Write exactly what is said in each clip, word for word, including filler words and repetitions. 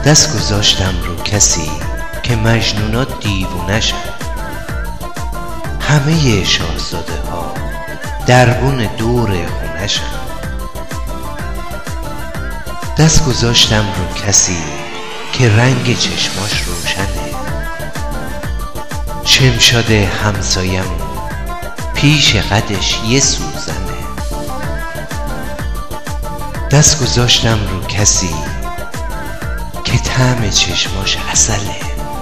دست گذاشتم رو کسی که مجنونا دیوونشن، همه شاهزاده ها دربون دور خونشن. دست گذاشتم رو کسی که رنگ چشماش روشنه، شمشاد همسایمون پیش قدش یه سوزنه. دست گذاشتم رو کسی که طعم چشماش عسله،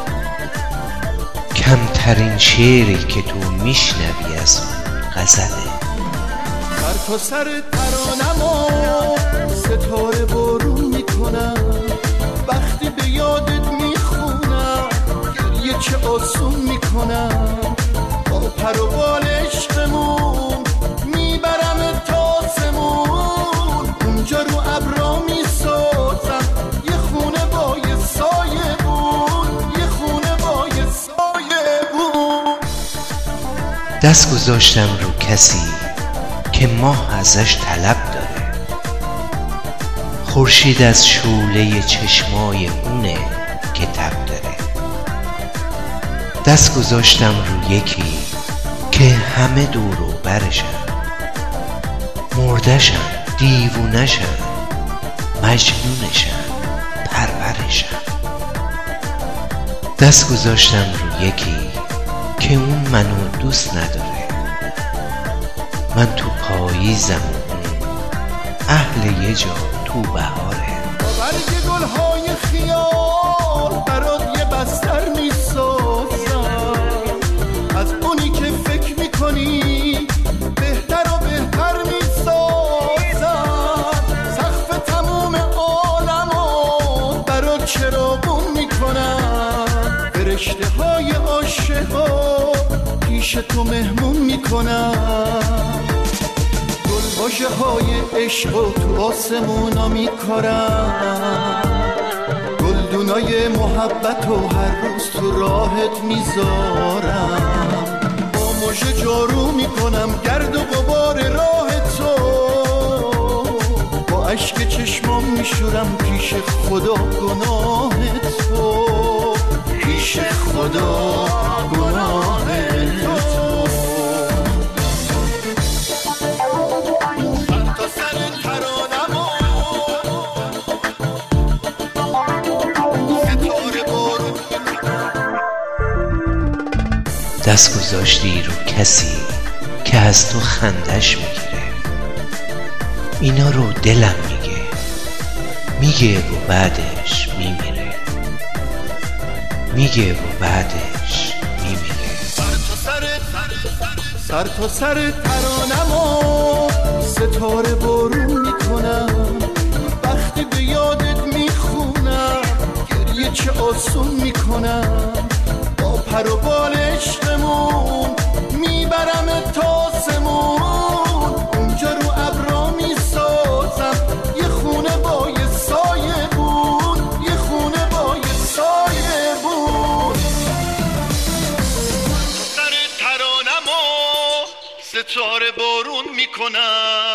کمترین شعری که تو میشنوی از اون غزله. سر تا سر ترانمو ستاره بارون میکنم، وقتی به یادت میخونم گریه چه آسون میکنم. با پر و بال عشقمون میبرم تاسمون، اونجا رو ابرا میسازم یه خونه با یه سایه بود، یه خونه با یه سایه بود. دست گذاشتم رو کسی که ماه ازش طلب داره، خورشید از شعله چشمای اونه که تب داره. دست گذاشتم رو یکی که همه دور و برشن، مردشن، دیوونشن، مجنونشن، پرورشن. دست گذاشتم رو یکی که اون منو دوست نداره، من تو پاییزم و اون اهل یه جا تو بهاره. با برگ گلهای خیال برات یه بستر میسازم، از اونی که فکر میکنی بهتر و بهتر میسازم. سقف تموم عالمو برات چراغون میکنم، فرشته های عاشقا پیش تو مهمون میکنم. گلواژه های عشق و تو آسمونا میکارم، گلدونای محبت و هر روز تو راهت میذارم. با مژه جارو میکنم گرد و غبار راه تو، با اشک چشمام میشورم پیش خدا گناه تو، پیش خدا گناه تو. دست گذاشتی رو کسی که از تو خندش میگیره، اینا رو دلم میگه، میگه و بعدش میمیره، میگه و بعدش میمیره. سر تا سر ترانمو ستاره بارون میکنم، وقتی به یادت میخونم گریه چه آسون میکنم. با پر و بال عشقمون میبرم تاسمون، اونجا رو ابرا میسازم یه خونه با یه سایه بود، یه خونه با یه سایه بود. سر ترانمو ستاره بارون میکنم،